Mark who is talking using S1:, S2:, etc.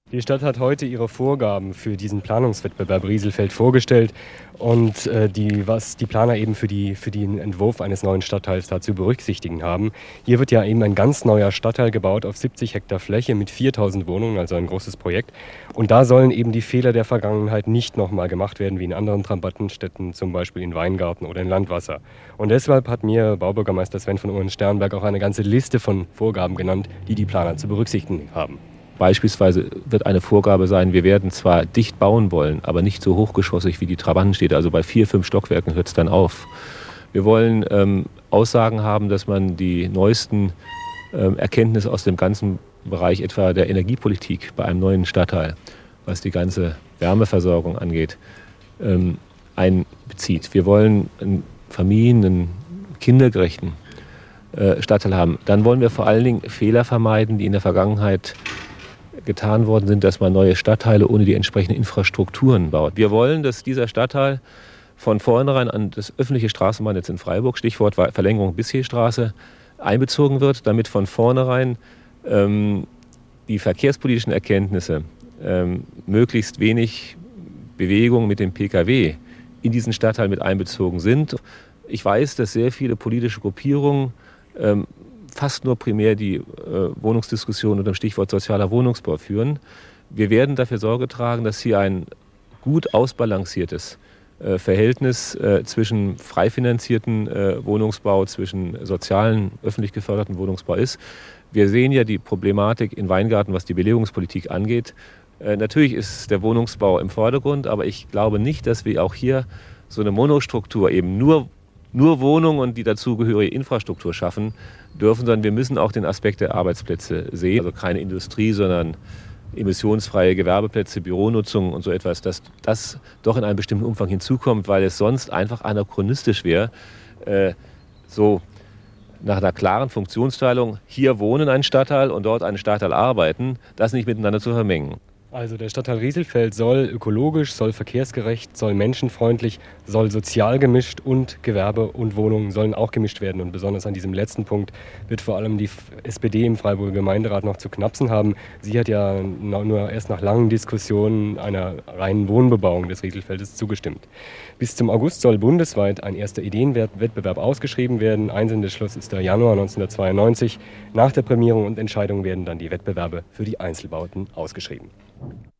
S1: Die Stadt hat heute ihre Vorgaben für diesen Planungswettbewerb Rieselfeld vorgestellt und was die Planer eben für den Entwurf eines neuen Stadtteils da zu berücksichtigen haben. Hier wird ja eben ein ganz neuer Stadtteil gebaut auf 70 Hektar Fläche mit 4000 Wohnungen, also ein großes Projekt. Und da sollen eben die Fehler der Vergangenheit nicht nochmal gemacht werden, wie in anderen Trabantenstädten, zum Beispiel in Weingarten oder in Landwasser. Und deshalb hat mir Baubürgermeister Sven von Urnensternberg auch eine ganze Liste von Vorgaben genannt, die die Planer zu berücksichtigen haben.
S2: Beispielsweise wird eine Vorgabe sein, wir werden zwar dicht bauen wollen, aber nicht so hochgeschossig wie die Trabantenstädte. Also bei 4, 5 Stockwerken hört es dann auf. Wir wollen Aussagen haben, dass man die neuesten Erkenntnisse aus dem ganzen Bereich etwa der Energiepolitik bei einem neuen Stadtteil, was die ganze Wärmeversorgung angeht, einbezieht. Wir wollen einen einen kindergerechten Stadtteil haben. Dann wollen wir vor allen Dingen Fehler vermeiden, die in der Vergangenheit getan worden sind, dass man neue Stadtteile ohne die entsprechenden Infrastrukturen baut. Wir wollen, dass dieser Stadtteil von vornherein an das öffentliche Straßenbahnnetz in Freiburg, Stichwort Verlängerung Bisseestraße, einbezogen wird, damit von vornherein die verkehrspolitischen Erkenntnisse, möglichst wenig Bewegung mit dem Pkw in diesen Stadtteil mit einbezogen sind. Ich weiß, dass sehr viele politische Gruppierungen fast nur primär die Wohnungsdiskussion unter dem Stichwort sozialer Wohnungsbau führen. Wir werden dafür Sorge tragen, dass hier ein gut ausbalanciertes Verhältnis zwischen frei finanzierten Wohnungsbau, zwischen sozialen, öffentlich geförderten Wohnungsbau ist. Wir sehen ja die Problematik in Weingarten, was die Belegung angeht. Natürlich ist der Wohnungsbau im Vordergrund, aber ich glaube nicht, dass wir auch hier so eine Monostruktur eben nur Wohnungen und die dazugehörige Infrastruktur schaffen dürfen, sondern wir müssen auch den Aspekt der Arbeitsplätze sehen. Also keine Industrie, sondern emissionsfreie Gewerbeplätze, Büronutzung und so etwas, dass das doch in einem bestimmten Umfang hinzukommt, weil es sonst einfach anachronistisch wäre, so nach einer klaren Funktionsteilung, hier wohnen ein Stadtteil und dort ein Stadtteil arbeiten, das nicht miteinander zu vermengen.
S1: Also der Stadtteil Rieselfeld soll ökologisch, soll verkehrsgerecht, soll menschenfreundlich, soll sozial gemischt und Gewerbe und Wohnungen sollen auch gemischt werden. Und besonders an diesem letzten Punkt wird vor allem die SPD im Freiburger Gemeinderat noch zu knapsen haben. Sie hat ja nur erst nach langen Diskussionen einer reinen Wohnbebauung des Rieselfeldes zugestimmt. Bis zum August soll bundesweit ein erster Ideenwettbewerb ausgeschrieben werden. Einsendeschluss ist der Januar 1992. Nach der Prämierung und Entscheidung werden dann die Wettbewerbe für die Einzelbauten ausgeschrieben.